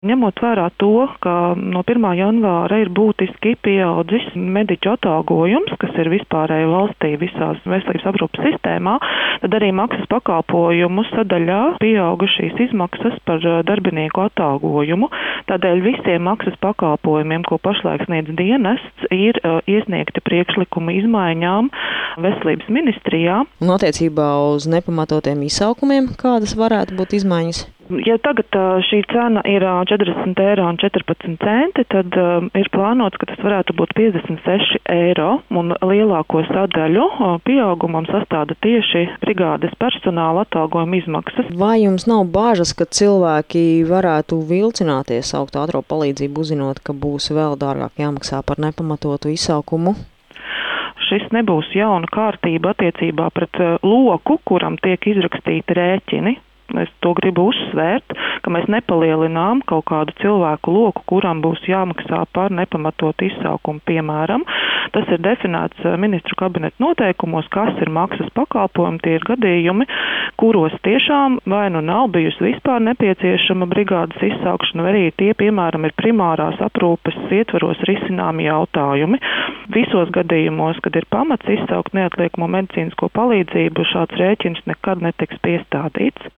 Ņemot vērā to, ka no 1. janvāra ir būtiski pieaudzis mediķu atalgojums, kas ir vispārēji valstī visās veselības aprūpes sistēmā, tad arī maksas pakalpojumu sadaļā pieauga šīs izmaksas par darbinieku atalgojumu. Tādēļ visiem maksas pakalpojumiem, ko pašlaik sniedz dienests, ir iesniegti priekšlikumi izmaiņām veselības ministrijā. Un attiecībā uz nepamatotiem izsaukumiem, kādas varētu būt izmaiņas? Ja tagad šī cena ir 40,14 eiro, tad ir plānots, ka tas varētu būt 56 eiro, un lielāko sadaļu pieaugumam sastāda tieši brigādes personāla atalgojuma izmaksas. Vai jums nav bāžas, ka cilvēki varētu vilcināties saukt ātro palīdzību, uzzinot, ka būs vēl dārgāk jāmaksā par nepamatotu izsaukumu? Šis nebūs jauna kārtība attiecībā pret loku, kuram tiek izrakstīti rēķini. Es to gribu uzsvērt, ka mēs nepalielinām kaut kādu cilvēku loku, kuram būs jāmaksā par nepamatotu izsaukumu, piemēram. Tas ir definēts ministru kabineta noteikumos, kas ir maksas pakalpojumi, tie ir gadījumi, kuros tiešām vai nu nav bijusi vispār nepieciešama brigādes izsaukšana, vai arī tie, piemēram, ir primārās aprūpes ietvaros risināmi jautājumi. Visos gadījumos, kad ir pamats izsaukt neatliekamo medicīnisko palīdzību, šāds rēķins nekad netiks piestādīts.